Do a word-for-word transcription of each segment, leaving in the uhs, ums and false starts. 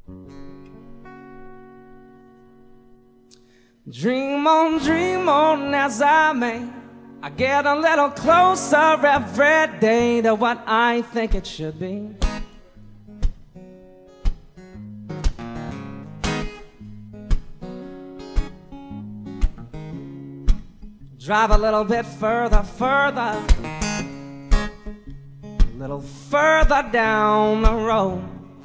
Dream on, dream on as I may. I get a little closer every day to what I think it should be. Drive a little bit further, further, a little further down the road.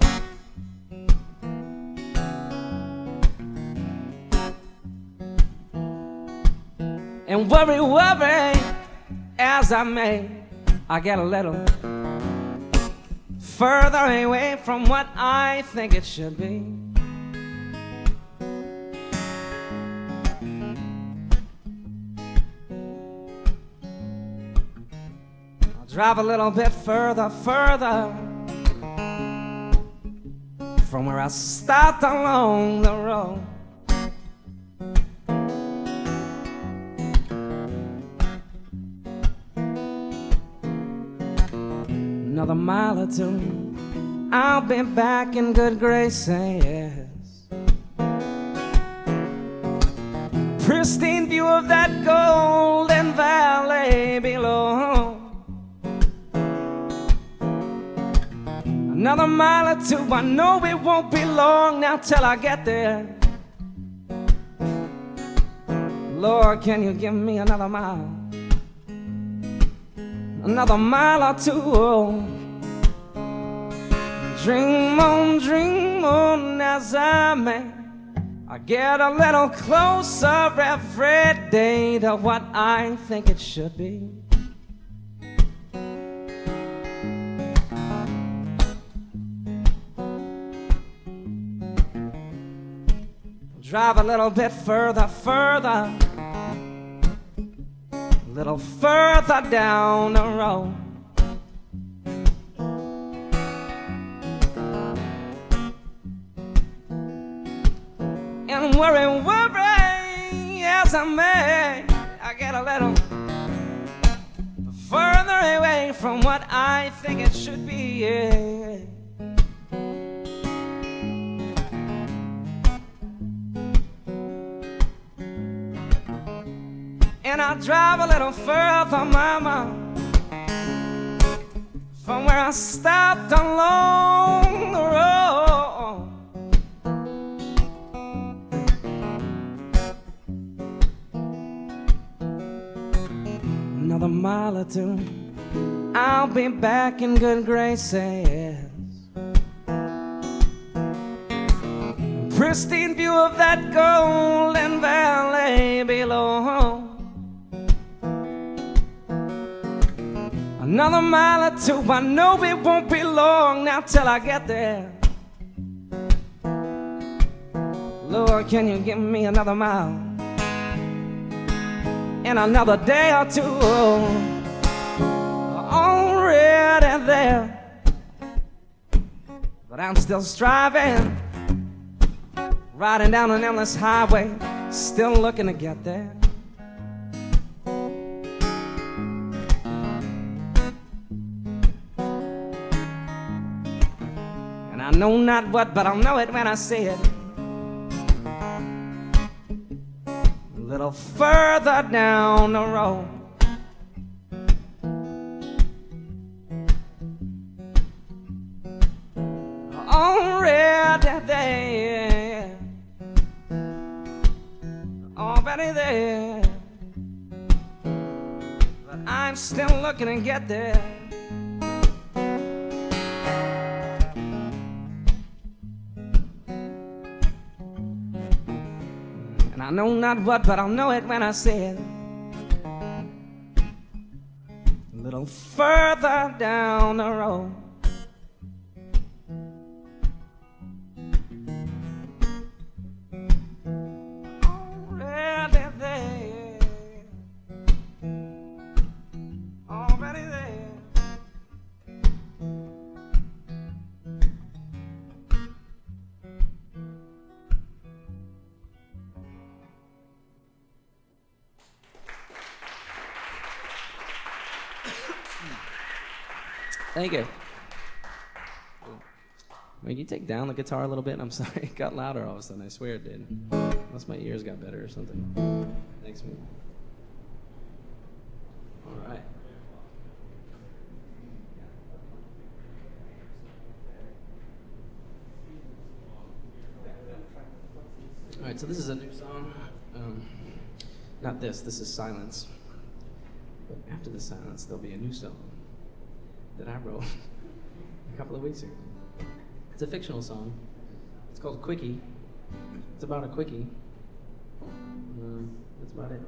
And worry, worry as I may, I get a little further away from what I think it should be. I'll drive a little bit further, further from where I stopped along the road. Another mile or two, I'll be back in good graces. Pristine view of that golden valley below. Another mile or two, I know it won't be long now till I get there. Lord, can you give me another mile? Another mile or two. Dream on, dream on as I may. I get a little closer every day to what I think it should be. Drive a little bit further, further, a little further down the road. And worry, worry as I may, I get a little further away from what I think it should be. Yeah. And I drive a little further, mama, from where I stopped along the road. Another mile or two, I'll be back in good graces. Pristine view of that golden valley below. Another mile or two, I know it won't be long now till I get there. Lord, can you give me another mile? In another day or two, already there. But I'm still striving, riding down an endless highway, still looking to get there. And I know not what, but I'll know it when I see it. A little further down the road. Already there. Already there. But I'm still looking to get there. I know not what, but I'll know it when I see it. A little further down the road. Already there. Already there. Thank you. Can you take down the guitar a little bit? I'm sorry, it got louder all of a sudden. I swear it did. Unless my ears got better or something. Thanks, man. All right. All right, so this is a new song. Um, not this, this is Silence. But after the silence, there'll be a new song that I wrote a couple of weeks ago. It's a fictional song. It's called Quickie. It's about a quickie. Uh, that's about it.